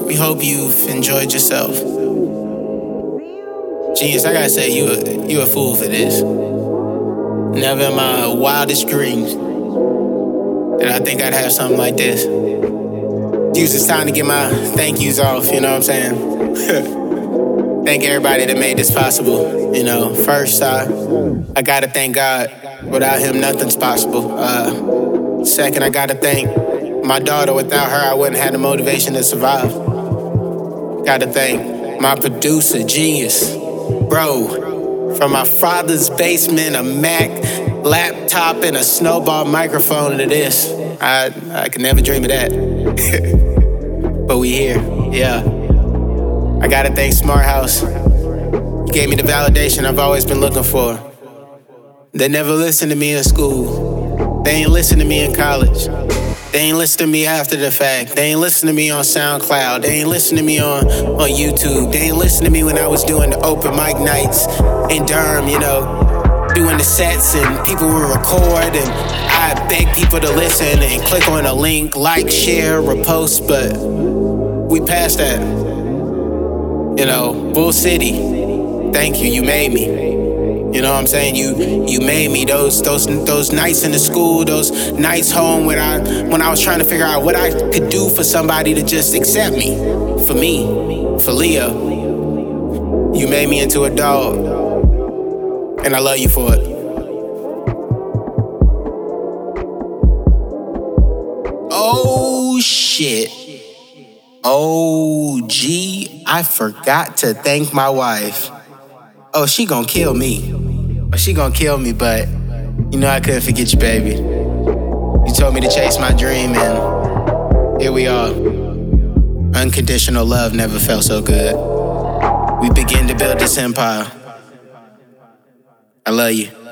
We hope you've enjoyed yourself. Genius, I gotta say, you a fool for this. Never in my wildest dreams did I think I'd have something like this. Use this time to get my thank yous off, you know what I'm saying? Thank everybody that made this possible. You know, first, I gotta thank God. Without him, nothing's possible. Second, I gotta thank my daughter. Without her, I wouldn't have the motivation to survive. Gotta thank my producer, Genius. Bro, from my father's basement, a Mac laptop and a snowball microphone to this. I could never dream of that. But we here, yeah. I gotta thank Smart House. You gave me the validation I've always been looking for. They never listened to me in school. They ain't listen to me in college. They ain't listen to me after the fact. They ain't listen to me on SoundCloud. They ain't listen to me on YouTube. They ain't listen to me when I was doing the open mic nights in Durham, you know, doing the sets and people would record and I beg people to listen and click on a link, like, share, repost, but we passed that. You know, Bull City, thank you, you made me. You know what I'm saying? You made me. Those nights in the school, those nights home when I was trying to figure out what I could do for somebody to just accept me, for Leo. You made me into a dog, and I love you for it. Oh shit. Oh gee, I forgot to thank my wife. Oh, she gonna kill me. Oh, she gonna kill me, but you know I couldn't forget you, baby. You told me to chase my dream, and here we are. Unconditional love never felt so good. We begin to build this empire. I love you.